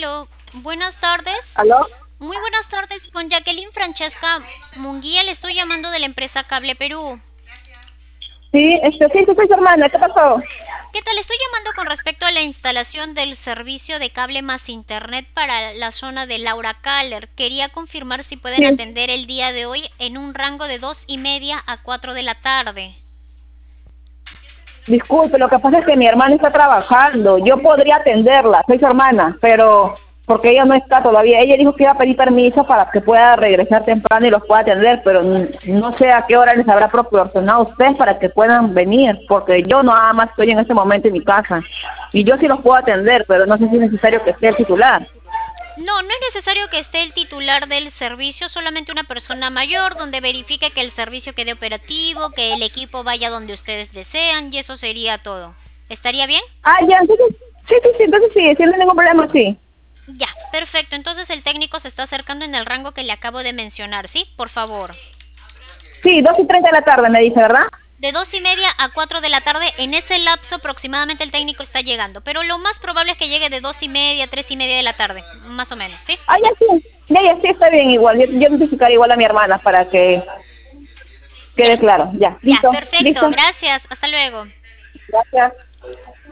Aló, buenas tardes. ¿Aló? Muy buenas tardes, con Jacqueline Francesca Munguía le estoy llamando de la empresa Cable Perú. Sí, sí, soy su hermana, ¿qué pasó? ¿Qué tal? Estoy llamando con respecto a la instalación del servicio de cable más internet para la zona de Laura Caller. Quería confirmar si pueden Sí, atender el día de hoy en un rango de 2:30 a 4 de la tarde. disculpe, lo que pasa es que mi hermana está trabajando. Yo podría atenderla, soy su hermana, pero porque ella no está todavía. Ella dijo que iba a pedir permiso para que pueda regresar temprano y los pueda atender, pero no sé a qué hora les habrá proporcionado a ustedes para que puedan venir, porque yo no nada más estoy en este momento en mi casa. Y yo sí los puedo atender, pero no sé si es necesario que esté el titular. No, no es necesario que esté el titular del servicio, solamente una persona mayor donde verifique que el servicio quede operativo, que el equipo vaya donde ustedes desean y eso sería todo. ¿Estaría bien? Ah, ya, entonces, sí, entonces sí, si no hay ningún problema, sí. Ya, perfecto. Entonces el técnico se está acercando en el rango que le acabo de mencionar, ¿sí? Por favor. Sí, 2:30 de la tarde me dice, ¿verdad? De 2:30 a 4 de la tarde, en ese lapso aproximadamente el técnico está llegando, pero lo más probable es que llegue de 2:30 a 3:30 de la tarde, más o menos, ¿sí? Ah, ya sí, ya sí está bien igual. Yo notificaré igual a mi hermana para que Ya, quede claro. Ya, ya, listo, perfecto. listo. Gracias. Hasta luego. Gracias.